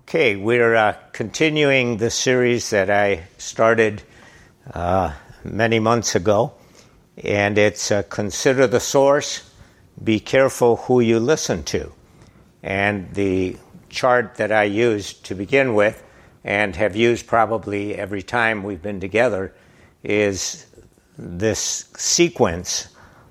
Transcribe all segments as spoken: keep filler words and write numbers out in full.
Okay, we're uh, continuing the series that I started uh, many months ago, and it's uh, Consider the Source, Be Careful Who You Listen to. And the chart that I used to begin with, and have used probably every time we've been together, is this sequence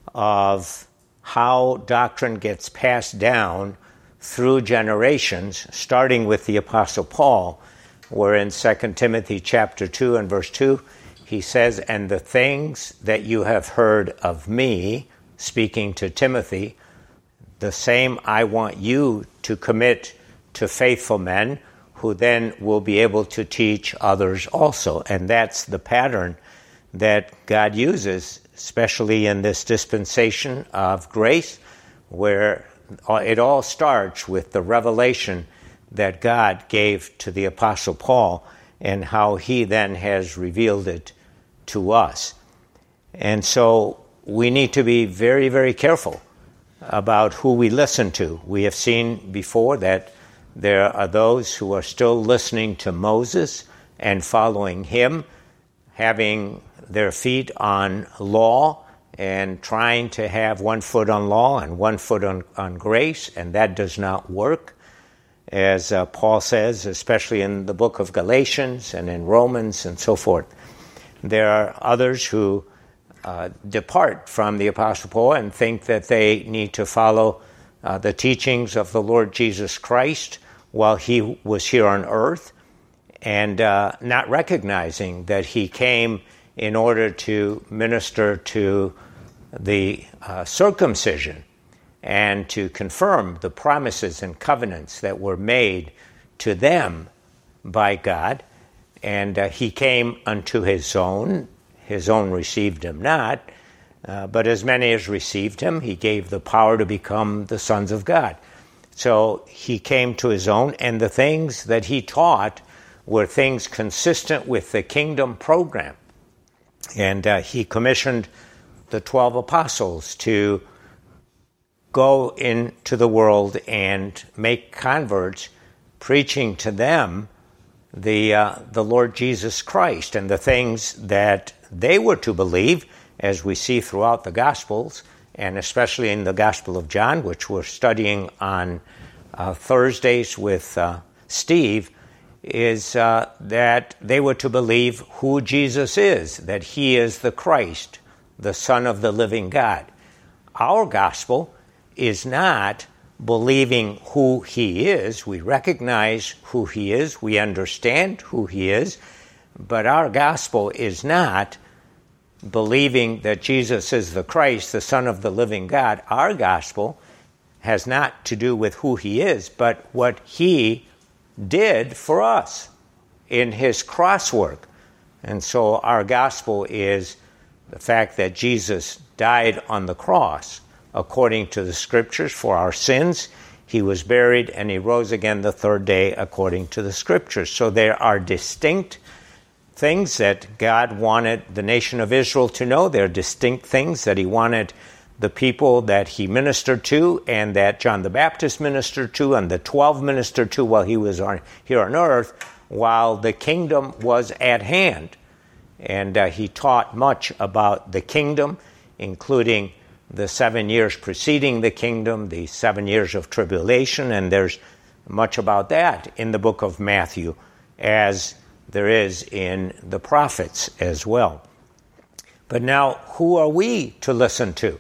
of how doctrine gets passed down through generations, starting with the Apostle Paul, where in Second Timothy chapter two and verse two, he says, "And the things that you have heard of me," speaking to Timothy, "the same I want you to commit to faithful men, who then will be able to teach others also." And that's the pattern that God uses, especially in this dispensation of grace, where it all starts with the revelation that God gave to the Apostle Paul and how he then has revealed it to us. And so we need to be very, very careful about who we listen to. We have seen before that there are those who are still listening to Moses and following him, having their feet on law and trying to have one foot on law and one foot on, on grace, and that does not work. As uh, Paul says, especially in the book of Galatians and in Romans and so forth. There are others who uh, depart from the Apostle Paul and think that they need to follow uh, the teachings of the Lord Jesus Christ while he was here on earth, and uh, not recognizing that he came in order to minister to the uh, circumcision and to confirm the promises and covenants that were made to them by God. And uh, he came unto his own. His own received him not. Uh, but as many as received him, he gave the power to become the sons of God. So he came to his own, and the things that he taught were things consistent with the kingdom program. And uh, he commissioned the twelve apostles to go into the world and make converts, preaching to them the uh, the Lord Jesus Christ and the things that they were to believe, as we see throughout the Gospels, and especially in the Gospel of John, which we're studying on uh, Thursdays with uh, Steve, is uh, that they were to believe who Jesus is, that he is the Christ, the Son of the living God. Our gospel is not believing who he is. We recognize who he is. We understand who he is. But our gospel is not believing that Jesus is the Christ, the Son of the living God. Our gospel has not to do with who he is, but what he did for us in his cross work. And so our gospel is the fact that Jesus died on the cross according to the Scriptures for our sins. He was buried and he rose again the third day according to the Scriptures. So there are distinct things that God wanted the nation of Israel to know. There are distinct things that he wanted the people that he ministered to and that John the Baptist ministered to and the twelve ministered to while he was on, here on earth, while the kingdom was at hand. And uh, he taught much about the kingdom, including the seven years preceding the kingdom, the seven years of tribulation, and there's much about that in the book of Matthew, as there is in the prophets as well. But now, who are we to listen to?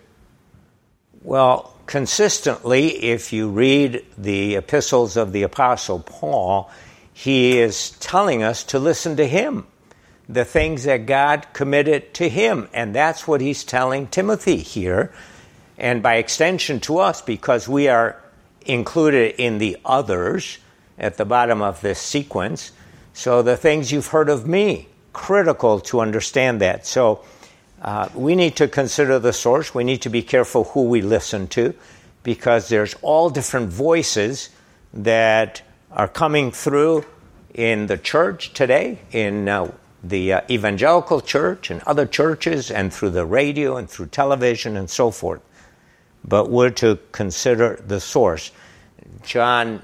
Well, consistently, if you read the epistles of the Apostle Paul, he is telling us to listen to him, the things that God committed to him. And that's what he's telling Timothy here, and by extension to us, because we are included in the others at the bottom of this sequence. So the things you've heard of me, critical to understand that. So uh, we need to consider the source. We need to be careful who we listen to, because there's all different voices that are coming through in the church today, in uh, the uh, evangelical church and other churches, and through the radio and through television and so forth. But we're to consider the source. John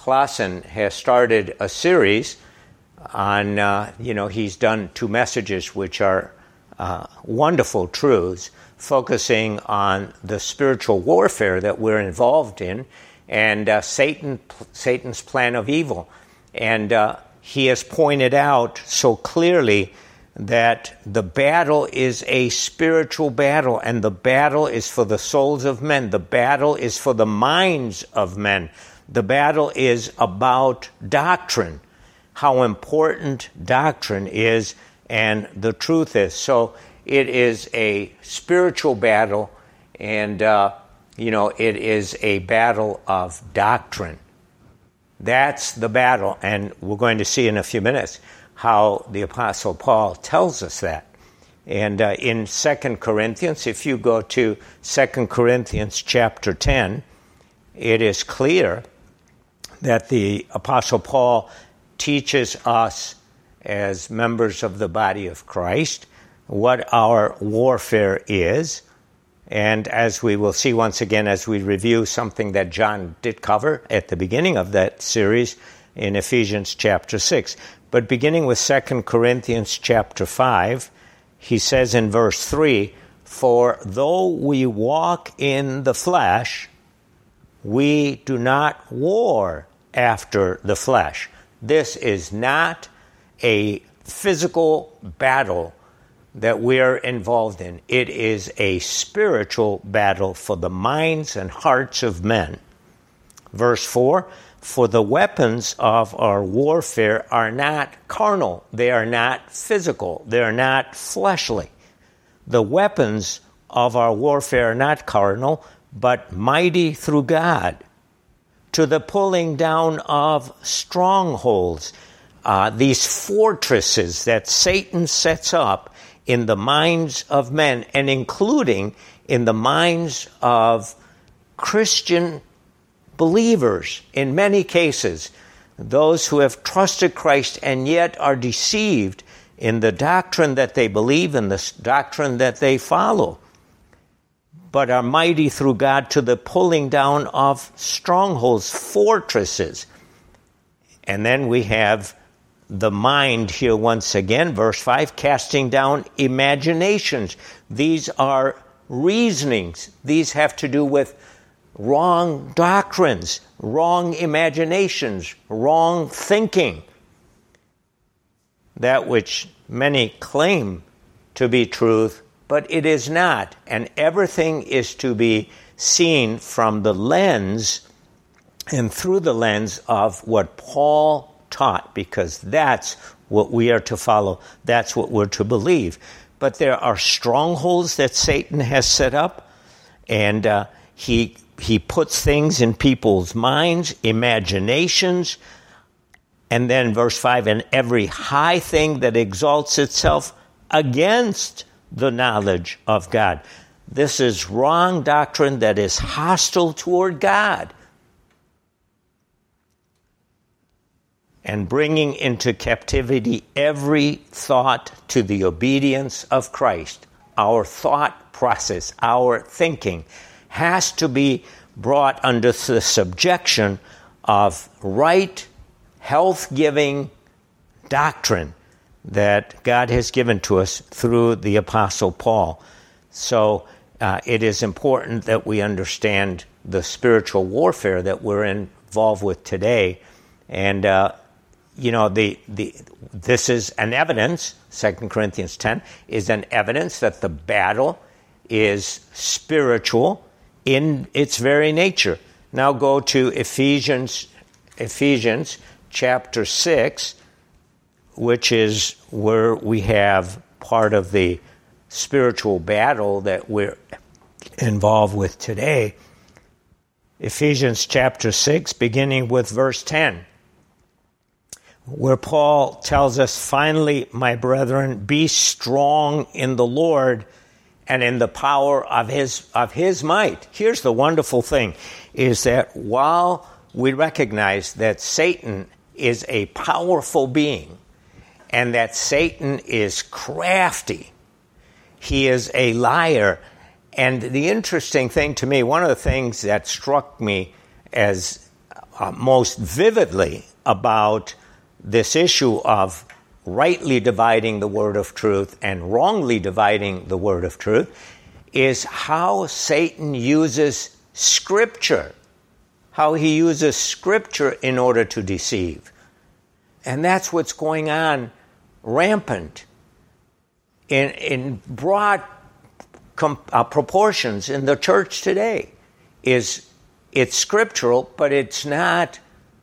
Clausen has started a series on, uh, you know, he's done two messages which are uh, wonderful truths, focusing on the spiritual warfare that we're involved in and uh, Satan, Satan's plan of evil. And uh, he has pointed out so clearly that the battle is a spiritual battle, and the battle is for the souls of men. The battle is for the minds of men. The battle is about doctrine, how important doctrine is and the truth is. So it is a spiritual battle, and, uh, you know, it is a battle of doctrine. That's the battle, and we're going to see in a few minutes how the Apostle Paul tells us that. And uh, in Second Corinthians, if you go to Second Corinthians chapter ten, it is clear that the Apostle Paul teaches us as members of the body of Christ what our warfare is. And as we will see once again as we review something that John did cover at the beginning of that series in Ephesians chapter six. But beginning with Second Corinthians chapter five, he says in verse three, "For though we walk in the flesh, we do not war after the flesh." This is not a physical battle that we're involved in. It is a spiritual battle for the minds and hearts of men. Verse four, "For the weapons of our warfare are not carnal." They are not physical. They are not fleshly. The weapons of our warfare are not carnal, but mighty through God, to the pulling down of strongholds, uh, these fortresses that Satan sets up in the minds of men, and including in the minds of Christian believers. In many cases, those who have trusted Christ and yet are deceived in the doctrine that they believe and the doctrine that they follow, but are mighty through God to the pulling down of strongholds, fortresses. And then we have the mind here once again, verse five, "casting down imaginations." These are reasonings. These have to do with wrong doctrines, wrong imaginations, wrong thinking. That which many claim to be truth, but it is not. And everything is to be seen from the lens and through the lens of what Paul taught, because that's what we are to follow. That's what we're to believe. But there are strongholds that Satan has set up, and uh, he He puts things in people's minds, imaginations, and then verse five, "and every high thing that exalts itself against the knowledge of God." This is wrong doctrine that is hostile toward God. "And bringing into captivity every thought to the obedience of Christ." Our thought process, our thinking, has to be brought under the subjection of right, health-giving doctrine that God has given to us through the Apostle Paul. So uh, it is important that we understand the spiritual warfare that we're involved with today. And, uh, you know, the the this is an evidence, Second Corinthians ten, is an evidence that the battle is spiritual in its very nature. Now go to Ephesians, Ephesians chapter six, which is where we have part of the spiritual battle that we're involved with today. Ephesians chapter six, beginning with verse ten, where Paul tells us, "Finally, my brethren, be strong in the Lord and in the power of his of his might." Here's the wonderful thing, is that while we recognize that Satan is a powerful being and that Satan is crafty, he is a liar. And the interesting thing to me, one of the things that struck me as uh, most vividly about this issue of rightly dividing the word of truth and wrongly dividing the word of truth is how Satan uses Scripture, how he uses Scripture in order to deceive. And that's what's going on rampant in, in broad com, uh, proportions in the church today. Is it's scriptural, but it's not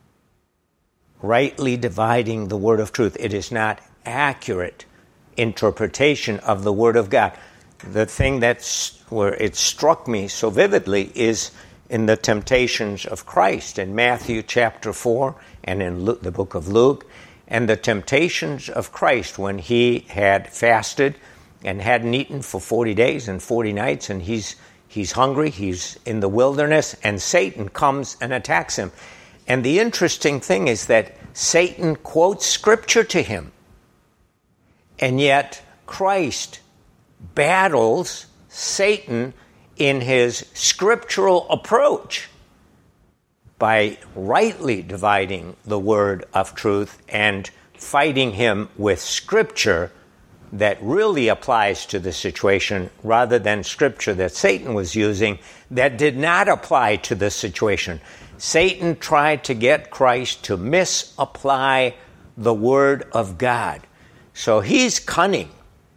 rightly dividing the word of truth. It is not accurate interpretation of the word of God. The thing that's where it struck me so vividly is in the temptations of Christ in Matthew chapter four and in Luke, the book of Luke, and the temptations of Christ when he had fasted and hadn't eaten for forty days and forty nights, and he's he's hungry, he's in the wilderness, and Satan comes and attacks him. And the interesting thing is that Satan quotes Scripture to him, and yet Christ battles Satan in his scriptural approach by rightly dividing the word of truth and fighting him with Scripture that really applies to the situation rather than Scripture that Satan was using that did not apply to the situation. Satan tried to get Christ to misapply the Word of God. So he's cunning.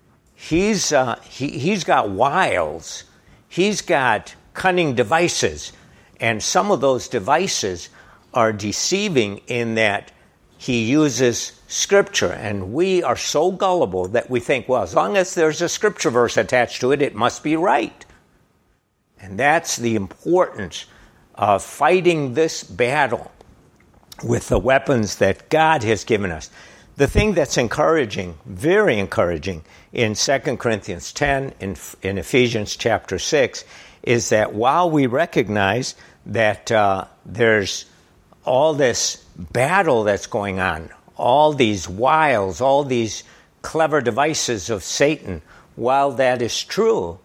He's uh, he, he's got wiles. He's got cunning devices. And some of those devices are deceiving in that he uses Scripture. And we are so gullible that we think, well, as long as there's a Scripture verse attached to it, it must be right. And that's the importance of fighting this battle with the weapons that God has given us. The thing that's encouraging, very encouraging, in Second Corinthians ten, in, in Ephesians chapter six, is that while we recognize that uh, there's all this battle that's going on, all these wiles, all these clever devices of Satan, while that is true,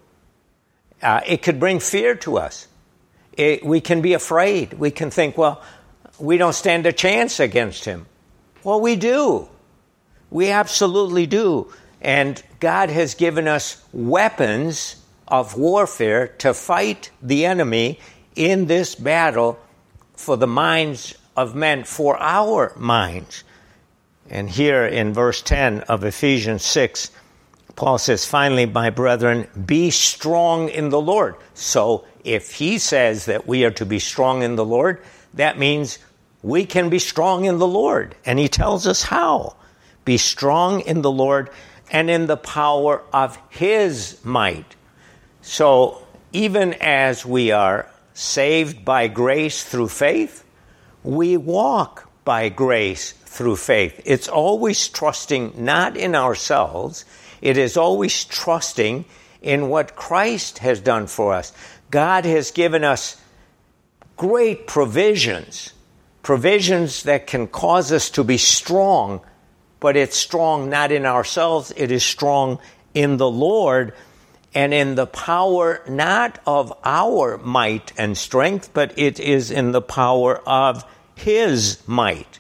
uh, it could bring fear to us. It, we can be afraid. We can think, well, we don't stand a chance against him. Well, we do. We absolutely do. And God has given us weapons of warfare to fight the enemy in this battle for the minds of men, for our minds. And here in verse ten of Ephesians six, Paul says, finally, my brethren, be strong in the Lord. So if he says that we are to be strong in the Lord, that means we can be strong in the Lord. And he tells us how. Be strong in the Lord and in the power of his might. So even as we are saved by grace through faith, we walk by grace through faith. It's always trusting not in ourselves. It is always trusting in what Christ has done for us. God has given us great provisions, provisions that can cause us to be strong, but it's strong not in ourselves. It is strong in the Lord and in the power not of our might and strength, but it is in the power of his might.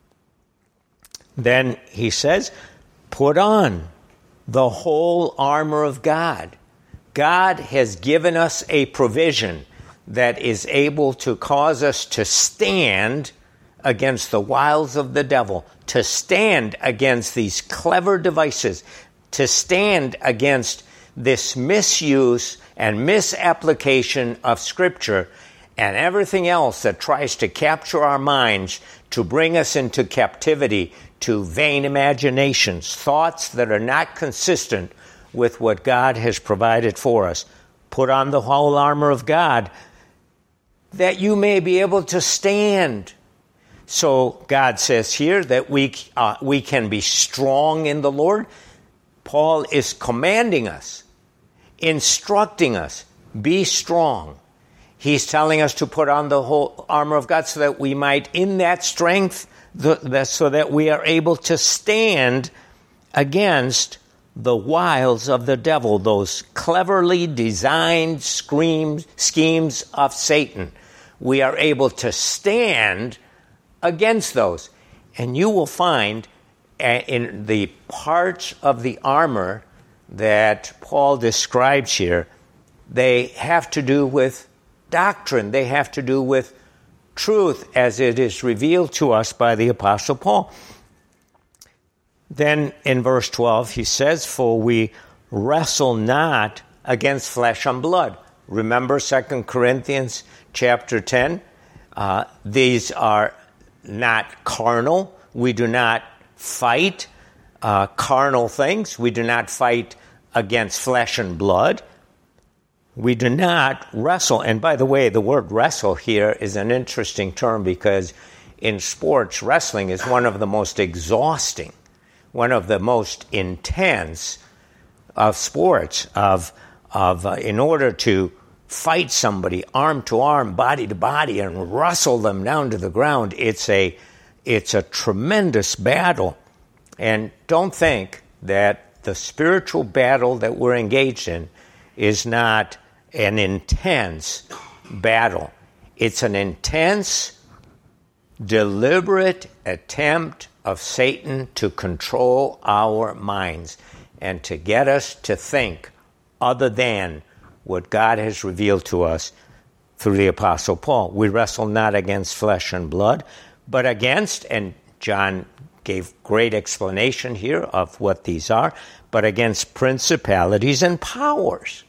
Then he says, put on the whole armor of God. God has given us a provision that is able to cause us to stand against the wiles of the devil, to stand against these clever devices, to stand against this misuse and misapplication of Scripture and everything else that tries to capture our minds to bring us into captivity to vain imaginations, thoughts that are not consistent with what God has provided for us. Put on the whole armor of God that you may be able to stand. So God says here that we uh, we can be strong in the Lord. Paul is commanding us, instructing us, be strong. He's telling us to put on the whole armor of God so that we might, in that strength, the, the, so that we are able to stand against the wiles of the devil, those cleverly designed schemes, schemes of Satan. we are able to stand against those. And you will find in the parts of the armor that Paul describes here, they have to do with doctrine. They have to do with truth as it is revealed to us by the Apostle Paul. Then in verse twelve, he says, for we wrestle not against flesh and blood. Remember Second Corinthians chapter ten? Uh, these are not carnal. We do not fight uh, carnal things. We do not fight against flesh and blood. We do not wrestle. And by the way, the word wrestle here is an interesting term because in sports, wrestling is one of the most exhausting, one of the most intense of sports, of, of uh, in order to fight somebody arm to arm, body to body, and wrestle them down to the ground. It's a, it's a tremendous battle. And don't think that the spiritual battle that we're engaged in is not an intense battle. It's an intense, deliberate attempt of Satan to control our minds and to get us to think other than what God has revealed to us through the Apostle Paul. We wrestle not against flesh and blood, but against, and John gave great explanation here of what these are, but against principalities and powers,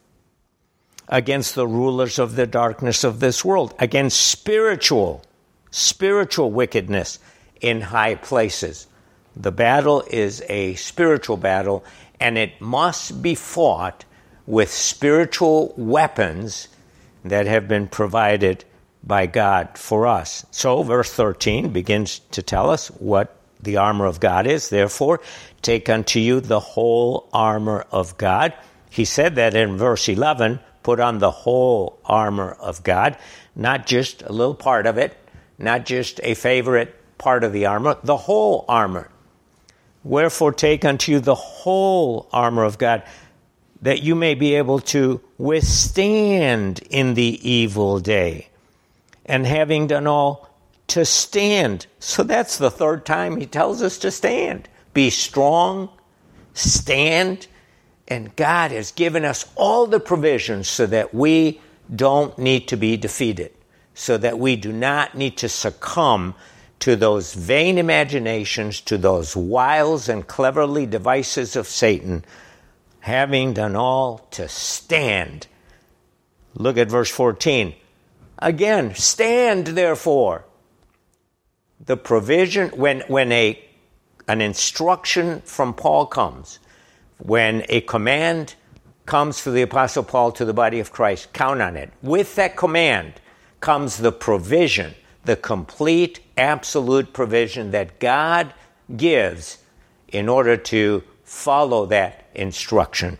against the rulers of the darkness of this world, against spiritual, spiritual wickedness in high places. The battle is a spiritual battle, and it must be fought with spiritual weapons that have been provided by God for us. So verse thirteen begins to tell us what the armor of God is. Therefore, take unto you the whole armor of God. He said that in verse eleven, put on the whole armor of God, not just a little part of it, not just a favorite part of the armor, the whole armor. Wherefore take unto you the whole armor of God, that you may be able to withstand in the evil day, and having done all, to stand. So that's the third time he tells us to stand. Be strong, stand, and God has given us all the provisions so that we don't need to be defeated, so that we do not need to succumb to those vain imaginations, to those wiles and cleverly devices of Satan, having done all to stand. Look at verse fourteen. Again, stand therefore. The provision, when, when a, an instruction from Paul comes, when a command comes for the Apostle Paul to the body of Christ, count on it. With that command comes the provision, the complete, absolute provision that God gives in order to follow that instruction.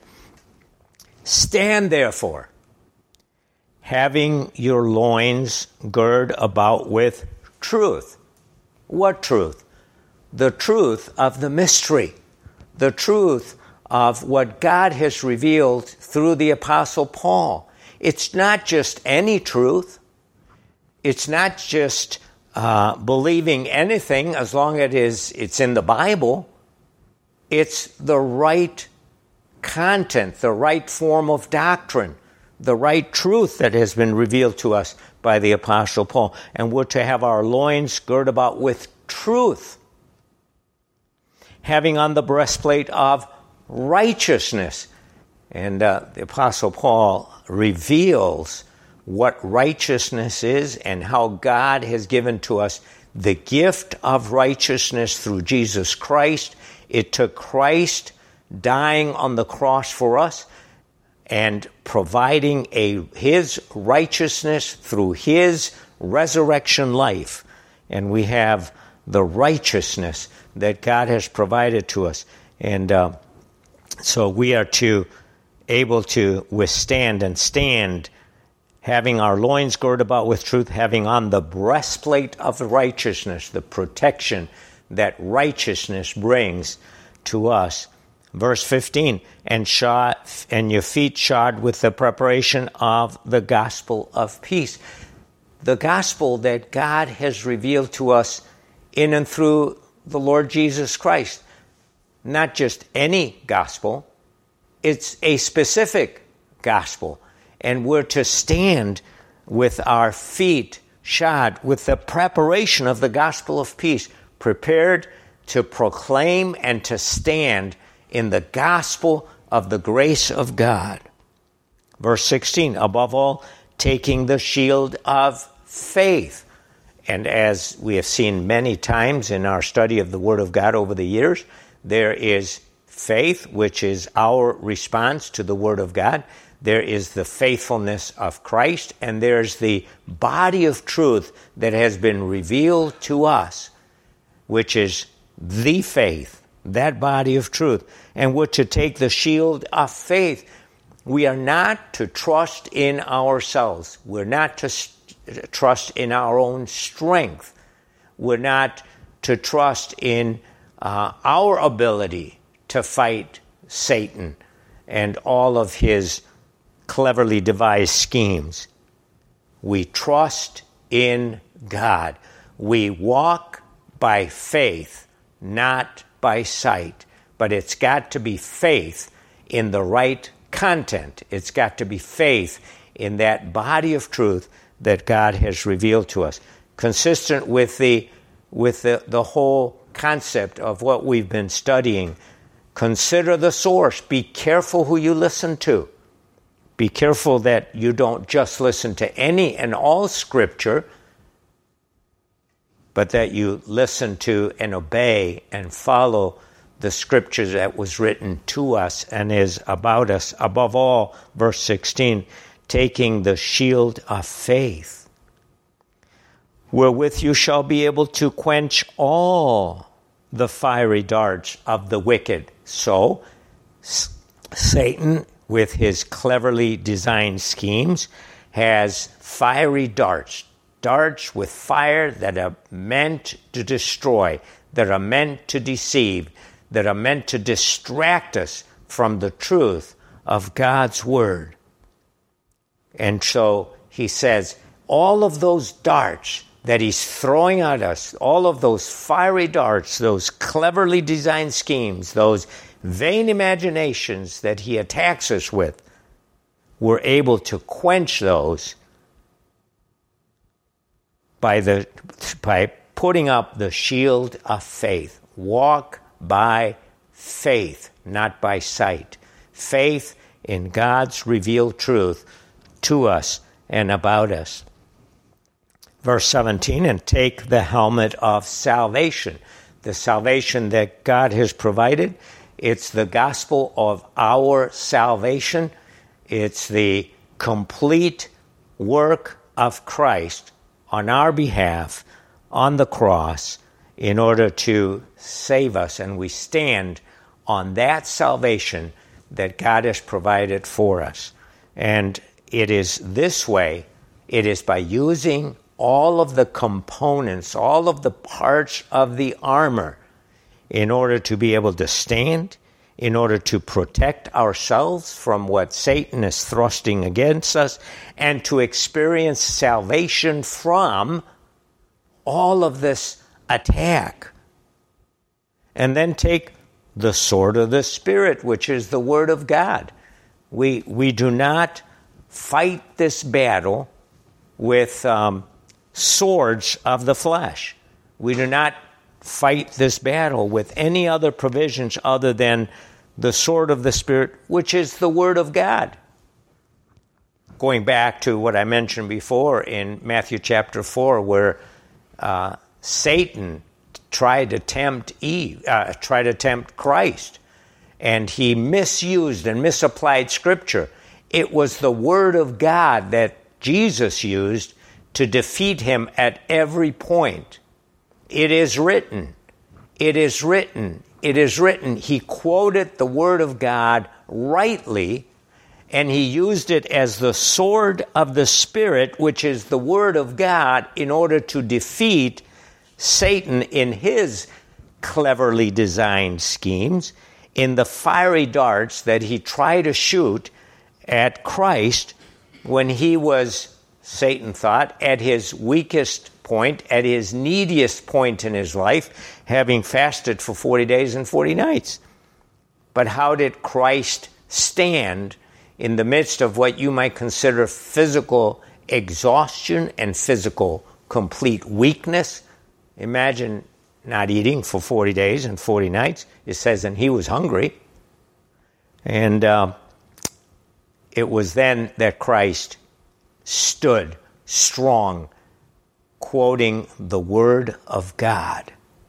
Stand therefore, having your loins girt about with truth. What truth? The truth of the mystery, the truth of what God has revealed through the Apostle Paul. It's not just any truth. It's not just uh, believing anything as long as it is, it's in the Bible. It's the right content, the right form of doctrine, the right truth that has been revealed to us by the Apostle Paul. And we're to have our loins girt about with truth, having on the breastplate of righteousness. And uh, the Apostle Paul reveals what righteousness is and how God has given to us the gift of righteousness through Jesus Christ. It took Christ dying on the cross for us and providing a his righteousness through his resurrection life. And we have the righteousness that God has provided to us. And uh, so we are to able to withstand and stand, having our loins girt about with truth, having on the breastplate of righteousness, the protection that righteousness brings to us. Verse fifteen, and shod, and your feet shod with the preparation of the gospel of peace. the gospel that God has revealed to us in and through the Lord Jesus Christ. Not just any gospel, it's a specific gospel. And we're to stand with our feet shod with the preparation of the gospel of peace, prepared to proclaim and to stand in the gospel of the grace of God. Verse sixteen, above all, taking the shield of faith. And as we have seen many times in our study of the Word of God over the years, there is faith, which is our response to the Word of God. There is the faithfulness of Christ, and there's the body of truth that has been revealed to us, which is the faith, that body of truth. And we're to take the shield of faith. We are not to trust in ourselves. We're not to st- trust in our own strength. We're not to trust in uh, our ability to fight Satan and all of his cleverly devised schemes. We trust in God. We walk by faith, not by sight. But it's got to be faith in the right content. It's got to be faith in that body of truth that God has revealed to us, consistent with the with the, the whole concept of what we've been studying. Consider the source. Be careful who you listen to. Be careful that you don't just listen to any and all Scripture, but that you listen to and obey and follow the Scripture that was written to us and is about us. Above all, verse sixteen, taking the shield of faith, wherewith you shall be able to quench all the fiery darts of the wicked. So, S- Satan, with his cleverly designed schemes, has fiery darts, darts with fire that are meant to destroy, that are meant to deceive, that are meant to distract us from the truth of God's Word. And so he says, all of those darts that he's throwing at us, all of those fiery darts, those cleverly designed schemes, those vain imaginations that he attacks us with, we're able to quench those by the by putting up the shield of faith. Walk by faith, not by sight. Faith in God's revealed truth to us and about us. Verse seventeen, and take the helmet of salvation. The salvation that God has provided. It's the gospel of our salvation. It's the complete work of Christ on our behalf on the cross in order to save us. And we stand on that salvation that God has provided for us. And it is this way, it is by using all of the components, all of the parts of the armor in order to be able to stand, in order to protect ourselves from what Satan is thrusting against us, and to experience salvation from all of this attack. And then take the sword of the Spirit, which is the Word of God. We, we do not fight this battle with um, swords of the flesh. We do not fight this battle with any other provisions other than the sword of the Spirit, which is the Word of God. Going back to what I mentioned before in Matthew chapter four, where uh, Satan tried to tempt Eve, uh, tried to tempt Christ, and he misused and misapplied Scripture. It was the Word of God that Jesus used to defeat him at every point. It is written. It is written. It is written. He quoted the Word of God rightly, and he used it as the sword of the Spirit, which is the Word of God, in order to defeat Satan in his cleverly designed schemes, in the fiery darts that he tried to shoot at Christ when he was Satan thought, at his weakest point, at his neediest point in his life, having fasted for forty days and forty nights. But how did Christ stand in the midst of what you might consider physical exhaustion and physical complete weakness? Imagine not eating for forty days and forty nights. It says, and he was hungry. And uh, it was then that Christ stood strong, quoting the Word of God.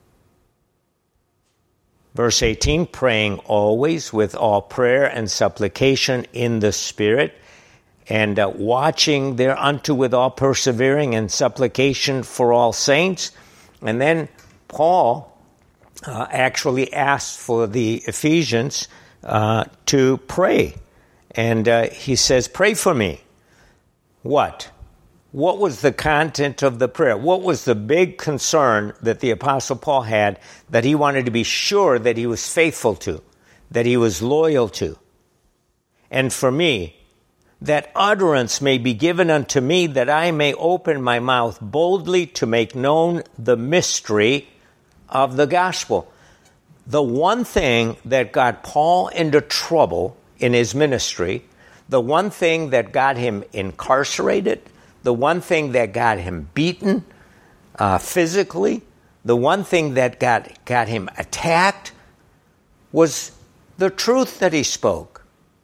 Verse eighteen, praying always with all prayer and supplication in the Spirit, and uh, watching thereunto with all persevering and supplication for all saints. And then Paul uh, actually asked for the Ephesians uh, to pray. And uh, he says, pray for me. What? What was the content of the prayer? What was the big concern that the Apostle Paul had that he wanted to be sure that he was faithful to, that he was loyal to? And for me, that utterance may be given unto me, that I may open my mouth boldly to make known the mystery of the gospel. The one thing that got Paul into trouble in his ministry, the one thing that got him incarcerated, the one thing that got him beaten uh, physically, the one thing that got, got him attacked was the truth that he spoke.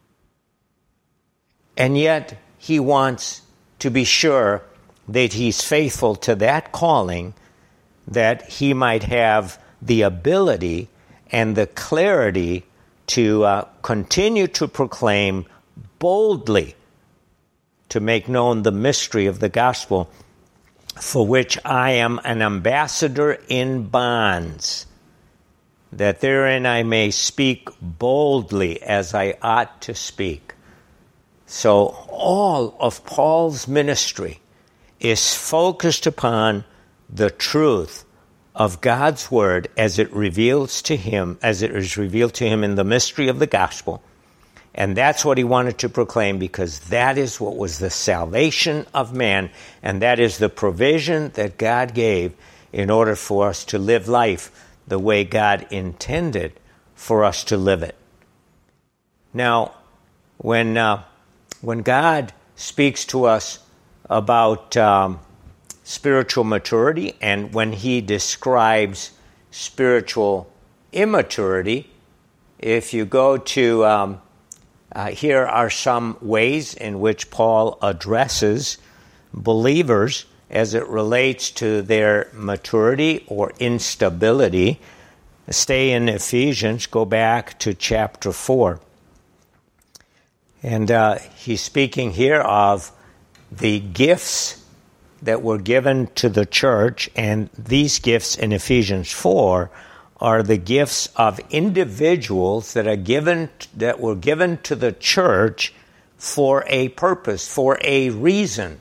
And yet he wants to be sure that he's faithful to that calling, that he might have the ability and the clarity to uh, continue to proclaim boldly, to make known the mystery of the gospel, for which I am an ambassador in bonds, that therein I may speak boldly as I ought to speak. So all of Paul's ministry is focused upon the truth of God's word as it reveals to him, as it is revealed to him in the mystery of the gospel. And that's what he wanted to proclaim, because that is what was the salvation of man, and that is the provision that God gave in order for us to live life the way God intended for us to live it. Now, when uh, when God speaks to us about um, spiritual maturity, and when he describes spiritual immaturity, if you go to um, Uh, here are some ways in which Paul addresses believers as it relates to their maturity or instability. Stay in Ephesians, go back to chapter four. And uh, he's speaking here of the gifts that were given to the church, and these gifts in Ephesians four are the gifts of individuals that are given, that were given to the church for a purpose, for a reason.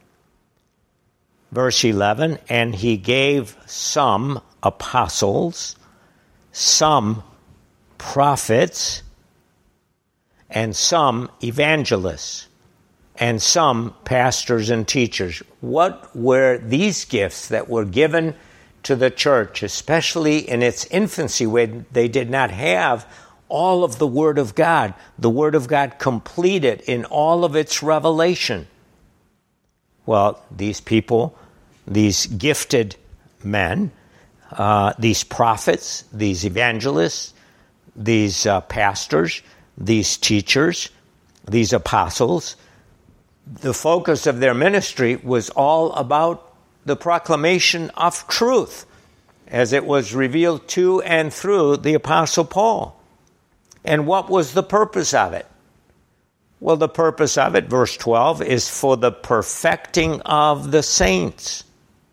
Verse eleven, and he gave some apostles, some prophets, and some evangelists, and some pastors and teachers. What were these gifts that were given to the church, especially in its infancy, when they did not have all of the Word of God, the Word of God completed in all of its revelation? Well, these people, these gifted men, uh, these prophets, these evangelists, these uh, pastors, these teachers, these apostles, the focus of their ministry was all about the proclamation of truth, as it was revealed to and through the Apostle Paul. And what was the purpose of it? Well, the purpose of it, verse twelve, is for the perfecting of the saints.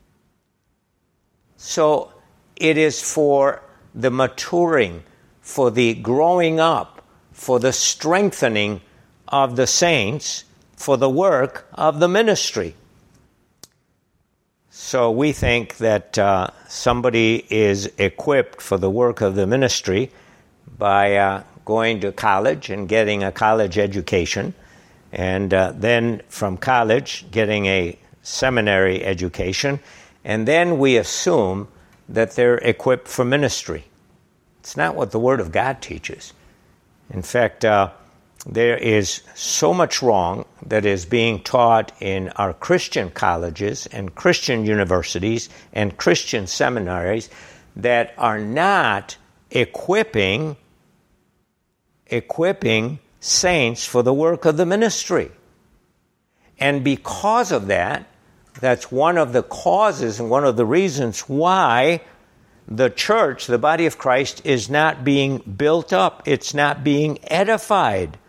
So it is for the maturing, for the growing up, for the strengthening of the saints, for the work of the ministry. So we think that uh, somebody is equipped for the work of the ministry by uh, going to college and getting a college education and uh, then from college getting a seminary education, and then we assume that they're equipped for ministry. It's not what the Word of God teaches. In fact, uh, there is so much wrong that is being taught in our Christian colleges and Christian universities and Christian seminaries that are not equipping, equipping saints for the work of the ministry. And because of that, that's one of the causes and one of the reasons why the church, the body of Christ, is not being built up. It's not being edified.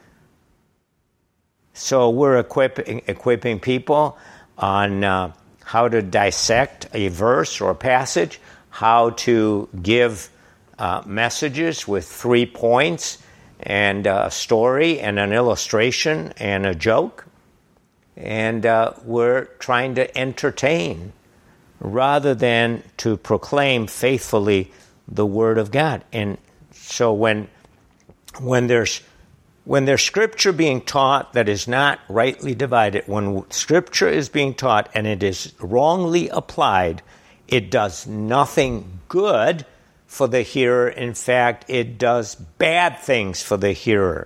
So we're equipping, equipping people on uh, how to dissect a verse or a passage, how to give uh, messages with three points and a story and an illustration and a joke. And uh, we're trying to entertain rather than to proclaim faithfully the Word of God. And so when when there's when there's Scripture being taught that is not rightly divided, when Scripture is being taught and it is wrongly applied, it does nothing good for the hearer. In fact, it does bad things for the hearer,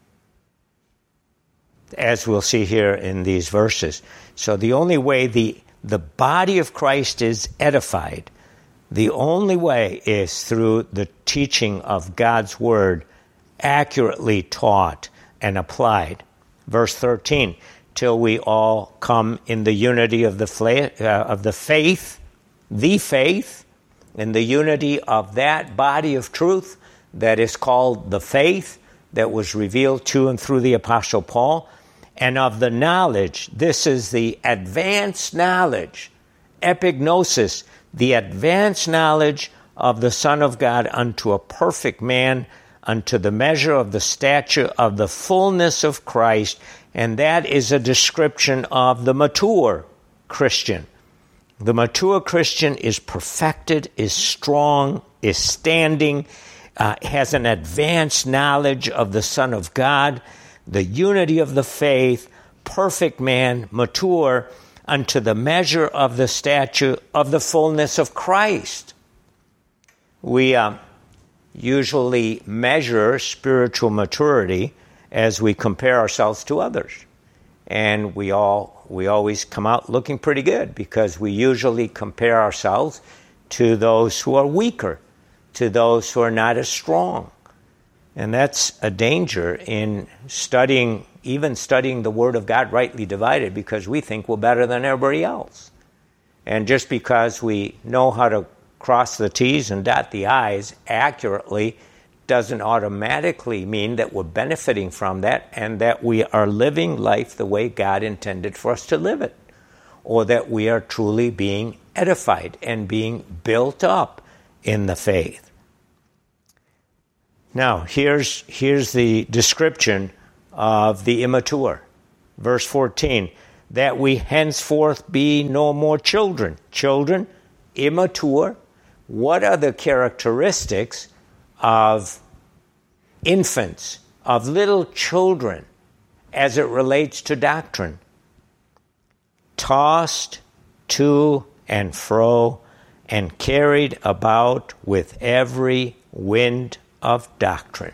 as we'll see here in these verses. So the only way the, the body of Christ is edified, the only way is through the teaching of God's Word accurately taught and applied. Verse thirteen, till we all come in the unity of the, fla- uh, of the faith, the faith, in the unity of that body of truth that is called the faith that was revealed to and through the Apostle Paul, and of the knowledge. This is the advanced knowledge, epignosis, the advanced knowledge of the Son of God unto a perfect man, unto the measure of the stature of the fullness of Christ. And that is a description of the mature Christian. The mature Christian is perfected, is strong, is standing, uh, has an advanced knowledge of the Son of God, the unity of the faith, perfect man, mature, unto the measure of the stature of the fullness of Christ. We uh, usually measure spiritual maturity as we compare ourselves to others. And we all we always come out looking pretty good because we usually compare ourselves to those who are weaker, to those who are not as strong. And that's a danger in studying, even studying the Word of God rightly divided, because we think we're better than everybody else. And just because we know how to cross the T's and dot the I's accurately doesn't automatically mean that we're benefiting from that and that we are living life the way God intended for us to live it, or that we are truly being edified and being built up in the faith. Now, here's, here's the description of the immature. Verse fourteen, that we henceforth be no more children. Children, immature. What are the characteristics of infants, of little children, as it relates to doctrine? Tossed to and fro and carried about with every wind of doctrine.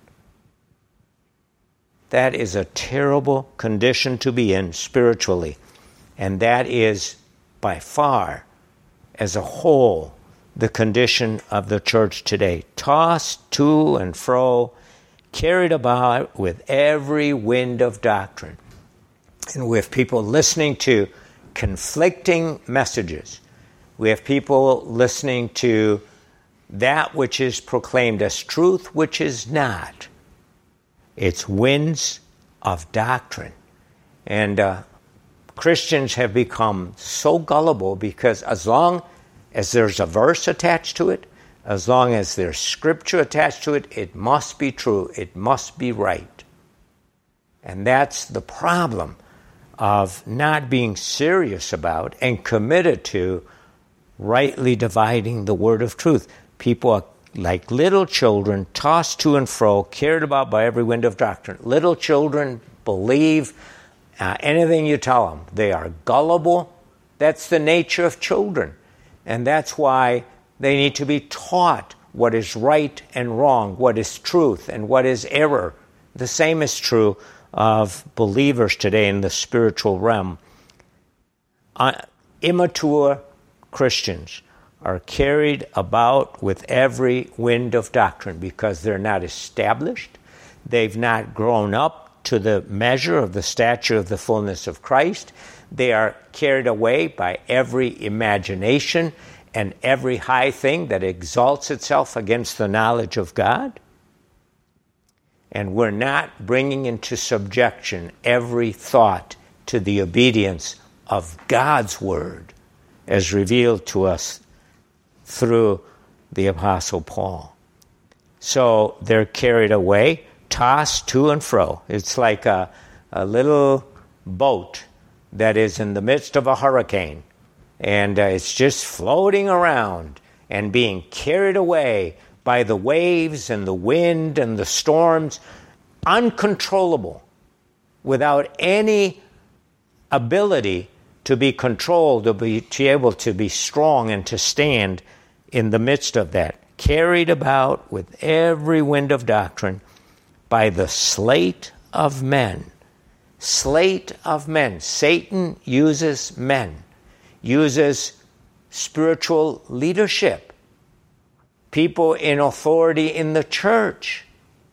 That is a terrible condition to be in spiritually. And that is by far, as a whole, the condition of the church today. Tossed to and fro, carried about with every wind of doctrine. And we have people listening to conflicting messages. We have people listening to that which is proclaimed as truth, which is not. It's winds of doctrine. And uh, Christians have become so gullible because as long as there's a verse attached to it, as long as there's scripture attached to it, it must be true, it must be right. And that's the problem of not being serious about and committed to rightly dividing the word of truth. People are like little children, tossed to and fro, carried about by every wind of doctrine. Little children believe Uh, anything you tell them, they are gullible. That's the nature of children. And that's why they need to be taught what is right and wrong, what is truth and what is error. The same is true of believers today in the spiritual realm. Uh, immature Christians are carried about with every wind of doctrine because they're not established. They've not grown up to the measure of the stature of the fullness of Christ. They are carried away by every imagination and every high thing that exalts itself against the knowledge of God. And we're not bringing into subjection every thought to the obedience of God's word as revealed to us through the Apostle Paul. So they're carried away, tossed to and fro. It's like a, a little boat that is in the midst of a hurricane, and uh, it's just floating around and being carried away by the waves and the wind and the storms, uncontrollable, without any ability to be controlled, to be, to be able to be strong and to stand in the midst of that, carried about with every wind of doctrine by the sleight of men. Sleight of men. Satan uses men, uses spiritual leadership, people in authority in the church,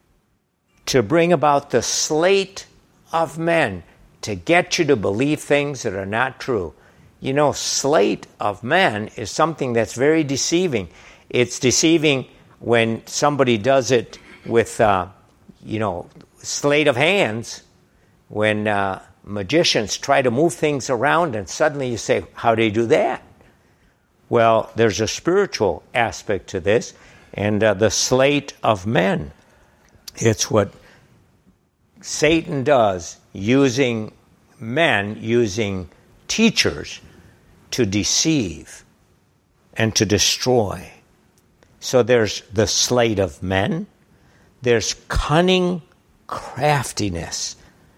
to bring about the sleight of men, to get you to believe things that are not true. You know, sleight of men is something that's very deceiving. It's deceiving when somebody does it with, uh, you know, sleight of hands, when uh, magicians try to move things around and suddenly you say, how do you do that? Well, there's a spiritual aspect to this, and uh, the sleight of men. It's what Satan does, using men, using teachers to deceive and to destroy. So there's the sleight of men. There's cunning craftiness.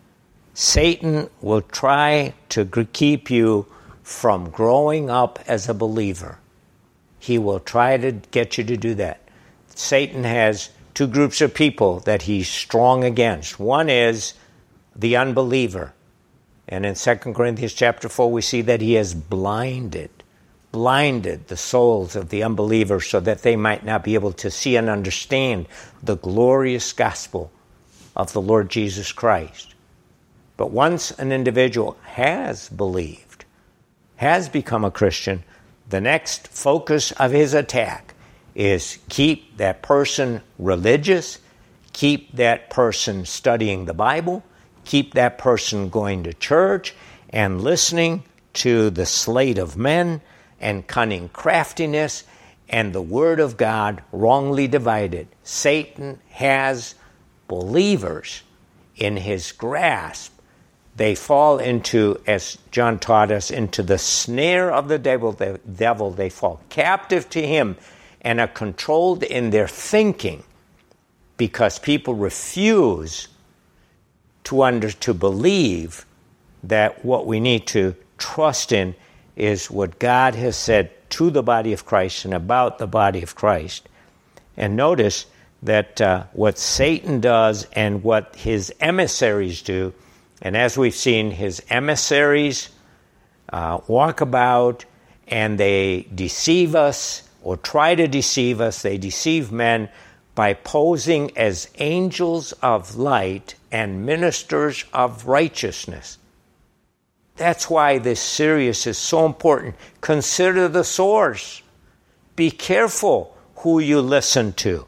Satan will try to keep you from growing up as a believer. He will try to get you to do that. Satan has two groups of people that he's strong against. One is the unbeliever. And in Second Corinthians chapter four, we see that he has blinded, blinded the souls of the unbelievers so that they might not be able to see and understand the glorious gospel of the Lord Jesus Christ. But once an individual has believed, has become a Christian, the next focus of his attack is keep that person religious, keep that person studying the Bible, keep that person going to church and listening to the sleight of men and cunning craftiness and the word of God wrongly divided. Satan has believers in his grasp. They fall into, as John taught us, into the snare of the devil. The devil, they fall captive to him and are controlled in their thinking because people refuse to under to believe that what we need to trust in is what God has said to the body of Christ and about the body of Christ. And notice that uh, what Satan does and what his emissaries do, and as we've seen, his emissaries uh, walk about and they deceive us or try to deceive us. They deceive men by posing as angels of light and ministers of righteousness. That's why this series is so important. Consider the source. Be careful who you listen to,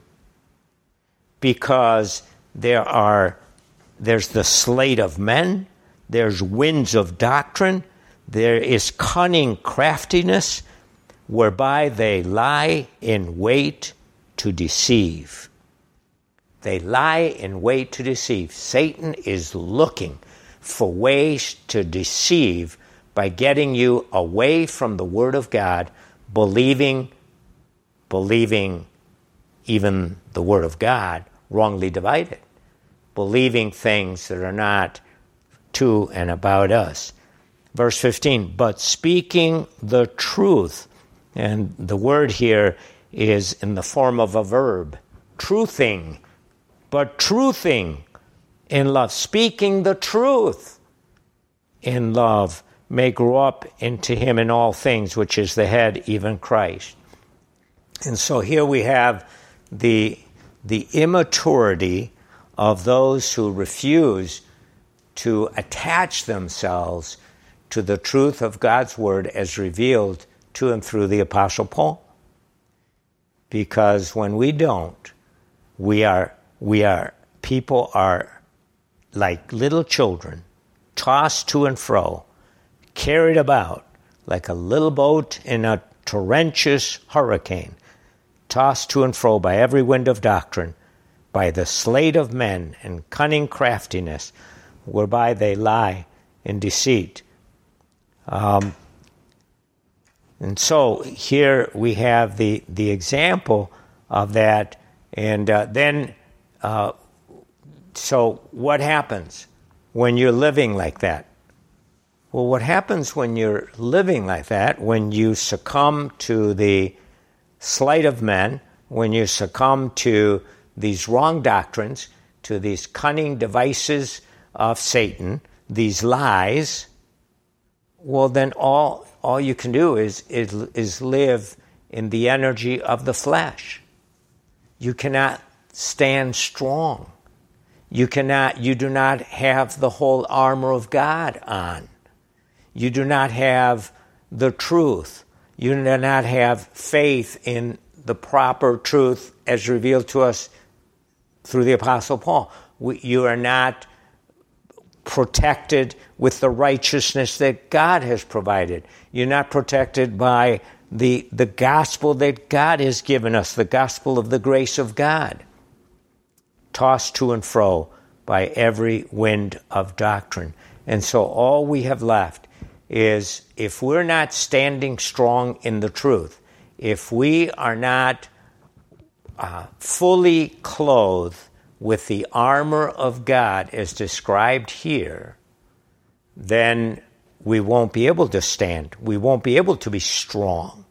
because there are there's the sleight of men, there's winds of doctrine, there is cunning craftiness, whereby they lie in wait to deceive. They lie in wait to deceive. Satan is looking for ways to deceive by getting you away from the Word of God, believing, believing even the Word of God wrongly divided, believing things that are not to and about us. Verse fifteen, but speaking the truth, and the word here is in the form of a verb, truthing, but truthing in love, speaking the truth in love, may grow up into him in all things, which is the head, even Christ. And so here we have the, the immaturity of those who refuse to attach themselves to the truth of God's word as revealed to him through the Apostle Paul. Because when we don't, we are, we are, people are like little children, tossed to and fro, carried about like a little boat in a torrentious hurricane, tossed to and fro by every wind of doctrine, by the sleight of men and cunning craftiness, whereby they lie in deceit. Um, and so here we have the, the example of that. And uh, then, uh, so what happens when you're living like that? Well, what happens when you're living like that, when you succumb to the sleight of men, when you succumb to these wrong doctrines, to these cunning devices of Satan, these lies, well, then all all you can do is, is, is live in the energy of the flesh. You cannot stand strong. You cannot, you do not have the whole armor of God on. You do not have the truth. You do not have faith in the proper truth as revealed to us through the Apostle Paul. We, you are not protected with the righteousness that God has provided. You're not protected by the, the gospel that God has given us, the gospel of the grace of God, tossed to and fro by every wind of doctrine. And so all we have left is, if we're not standing strong in the truth, if we are not uh, fully clothed with the armor of God as described here, then we won't be able to stand. We won't be able to be strong.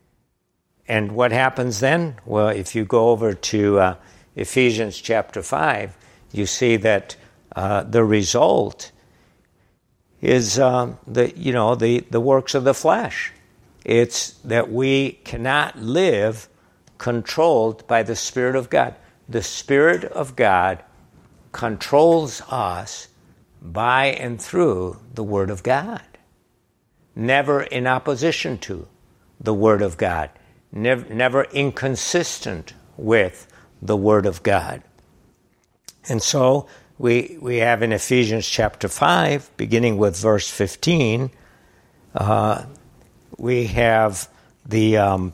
And what happens then? Well, if you go over to uh, Ephesians chapter five, you see that uh, the result is uh, the you know the, the works of the flesh. It's that we cannot live controlled by the Spirit of God. The Spirit of God controls us by and through the Word of God. Never in opposition to the Word of God. Never, never inconsistent with the Word of God. And so we we have in Ephesians chapter five, beginning with verse fifteen, uh, we have the, um,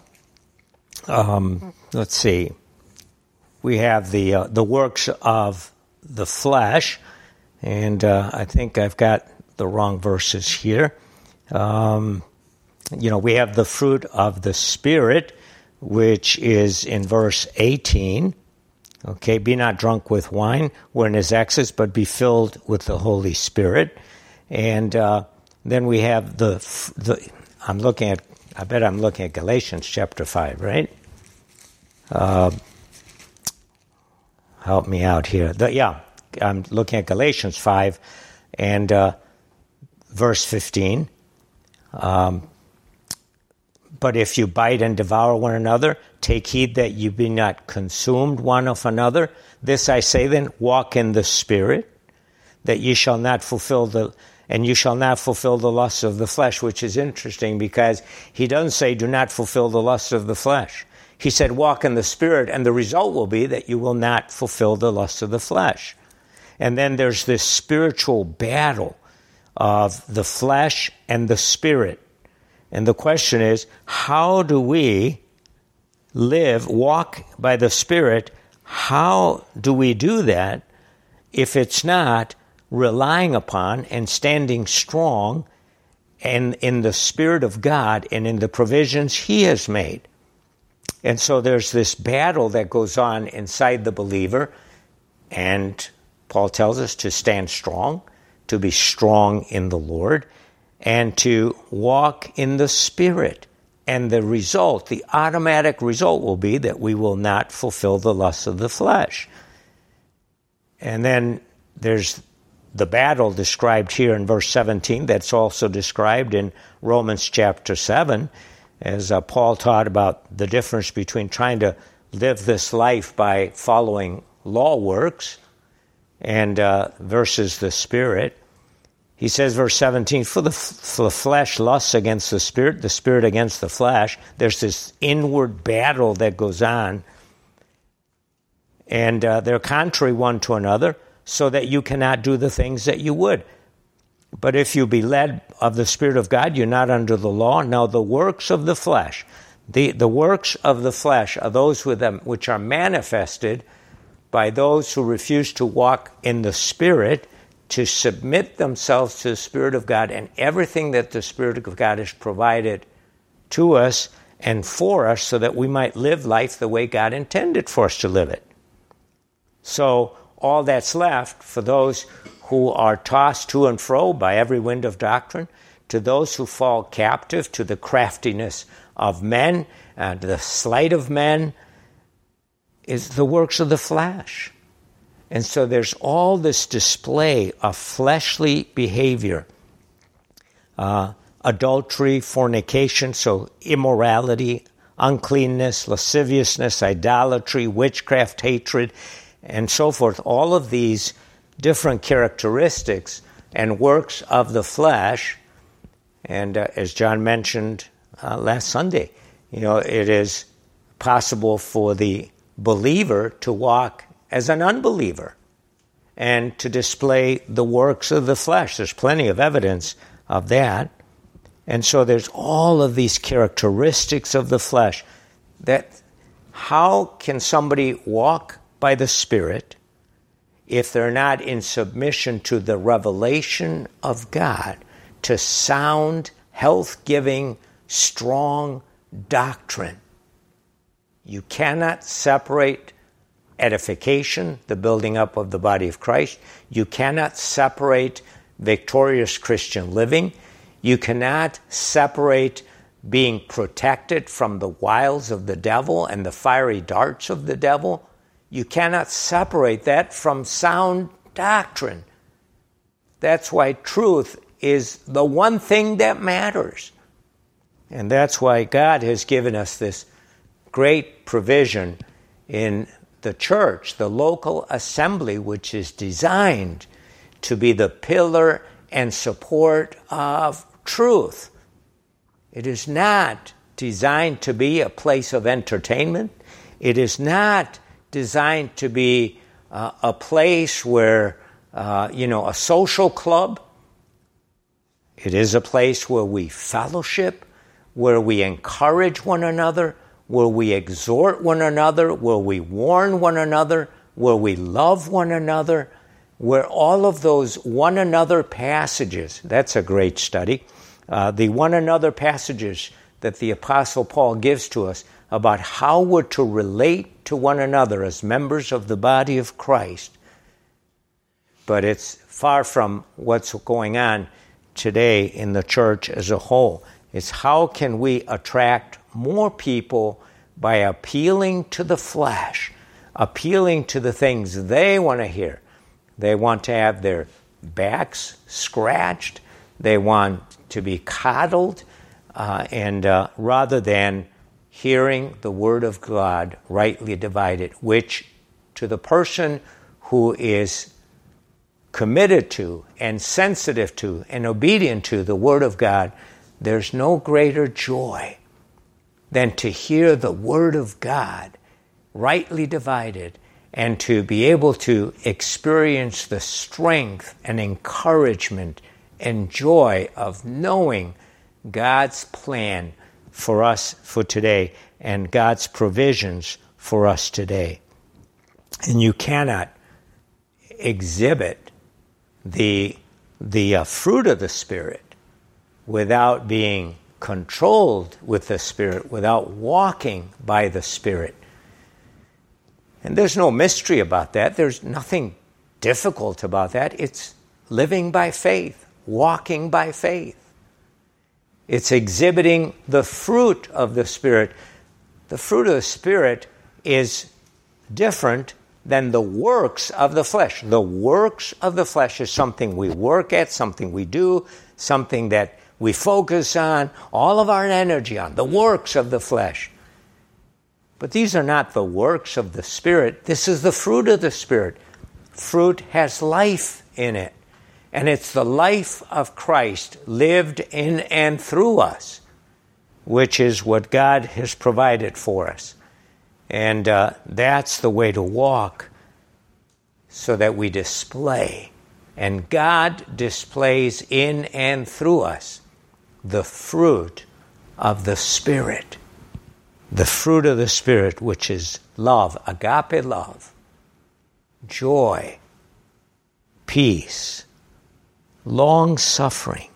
um, let's see, we have the uh, the works of the flesh, and uh, I think I've got the wrong verses here. Um, you know, we have the fruit of the Spirit, which is in verse eighteen. Okay, be not drunk with wine, wherein is excess, but be filled with the Holy Spirit. And uh, then we have the, the, I'm looking at, I bet I'm looking at Galatians chapter five, right? Uh, help me out here. The, yeah, I'm looking at Galatians five and uh, verse fifteen. Um, but if you bite and devour one another, take heed that you be not consumed one of another. This I say then, walk in the Spirit, that ye shall not fulfill the, and you shall not fulfill the lusts of the flesh, which is interesting because he doesn't say do not fulfill the lusts of the flesh. He said walk in the Spirit, and the result will be that you will not fulfill the lusts of the flesh. And then there's this spiritual battle of the flesh and the Spirit. And the question is, how do we live, walk by the Spirit? How do we do that if it's not relying upon and standing strong and in the Spirit of God and in the provisions He has made? And so there's this battle that goes on inside the believer, and Paul tells us to stand strong, to be strong in the Lord, and to walk in the Spirit. And the result, the automatic result will be that we will not fulfill the lusts of the flesh. And then there's the battle described here in verse seventeen that's also described in Romans chapter seven, as uh, Paul taught about the difference between trying to live this life by following law works and uh, versus the Spirit. He says, verse seventeen, for the, for the flesh lusts against the Spirit, the Spirit against the flesh. There's this inward battle that goes on, and uh, they're contrary one to another, so that you cannot do the things that you would. But if you be led of the Spirit of God, you're not under the law. Now the works of the flesh, the, the works of the flesh are those with them which are manifested by those who refuse to walk in the Spirit, to submit themselves to the Spirit of God and everything that the Spirit of God has provided to us and for us, so that we might live life the way God intended for us to live it. So all that's left for those who are tossed to and fro by every wind of doctrine, to those who fall captive to the craftiness of men and the sleight of men, is the works of the flesh. And so there's all this display of fleshly behavior, uh, adultery, fornication, so immorality, uncleanness, lasciviousness, idolatry, witchcraft, hatred, and so forth. All of these different characteristics and works of the flesh. And uh, as John mentioned uh, last Sunday, you know, it is possible for the believer to walk as an unbeliever and to display the works of the flesh. There's plenty of evidence of that. And so there's all of these characteristics of the flesh. That how can somebody walk by the Spirit if they're not in submission to the revelation of God, to sound, health-giving, strong doctrine? You cannot separate edification, the building up of the body of Christ. You cannot separate victorious Christian living. You cannot separate being protected from the wiles of the devil and the fiery darts of the devil. You cannot separate that from sound doctrine. That's why truth is the one thing that matters. And that's why God has given us this great provision in the church, the local assembly, which is designed to be the pillar and support of truth. It is not designed to be a place of entertainment. It is not designed to be uh, a place where, uh, you know, a social club. It is a place where we fellowship, where we encourage one another, where we exhort one another, where we warn one another, where we love one another, where all of those one another passages, that's a great study, uh, the one another passages that the Apostle Paul gives to us about how we're to relate to one another as members of the body of Christ. But it's far from what's going on today in the church as a whole. It's how can we attract more people by appealing to the flesh, appealing to the things they want to hear. They want to have their backs scratched. They want to be coddled, uh, and uh, rather than hearing the word of God rightly divided, which to the person who is committed to and sensitive to and obedient to the word of God, there's no greater joy than to hear the word of God rightly divided and to be able to experience the strength and encouragement and joy of knowing God's plan for us for today and God's provisions for us today. And you cannot exhibit the, the uh, fruit of the Spirit without being controlled with the Spirit, without walking by the Spirit. And there's no mystery about that. There's nothing difficult about that. It's living by faith, walking by faith. It's exhibiting the fruit of the Spirit. The fruit of the Spirit is different than the works of the flesh. The works of the flesh is something we work at, something we do, something that we focus on, all of our energy on, the works of the flesh. But these are not the works of the Spirit. This is the fruit of the Spirit. Fruit has life in it. And it's the life of Christ lived in and through us, which is what God has provided for us. And uh, that's the way to walk, so that we display. And God displays in and through us the fruit of the Spirit. The fruit of the Spirit, which is love, agape love, joy, peace, long-suffering,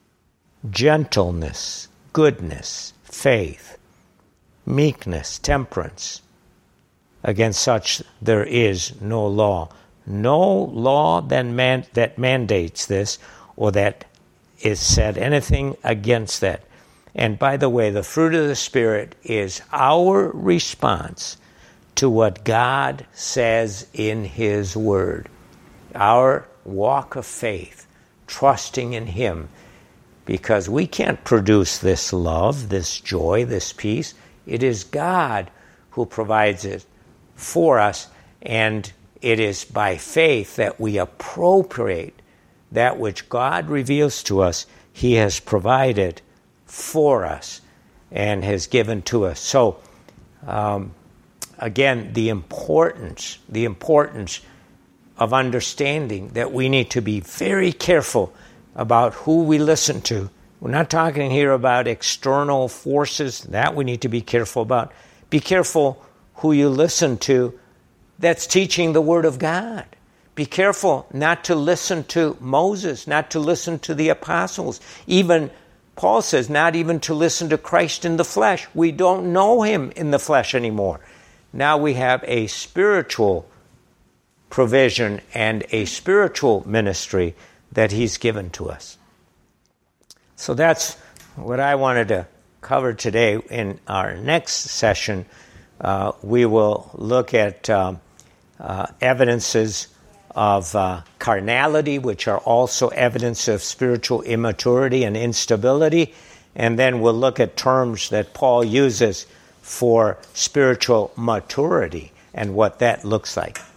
gentleness, goodness, faith, meekness, temperance. Against such there is no law. No law then man, that mandates this, or that is said anything against that. And by the way, the fruit of the Spirit is our response to what God says in His Word. Our walk of faith, trusting in Him, because we can't produce this love, this joy, this peace. It is God who provides it for us, and it is by faith that we appropriate that which God reveals to us. He has provided for us and has given to us. So, um, again, the importance, the importance of understanding that we need to be very careful about who we listen to. We're not talking here about external forces. That we need to be careful about. Be careful who you listen to that's teaching the Word of God. Be careful not to listen to Moses, not to listen to the apostles. Even Paul says not even to listen to Christ in the flesh. We don't know Him in the flesh anymore. Now we have a spiritual provision and a spiritual ministry that He's given to us. So that's what I wanted to cover today. In our next session, uh, we will look at um, uh, evidences of uh, carnality, which are also evidence of spiritual immaturity and instability. And then we'll look at terms that Paul uses for spiritual maturity and what that looks like.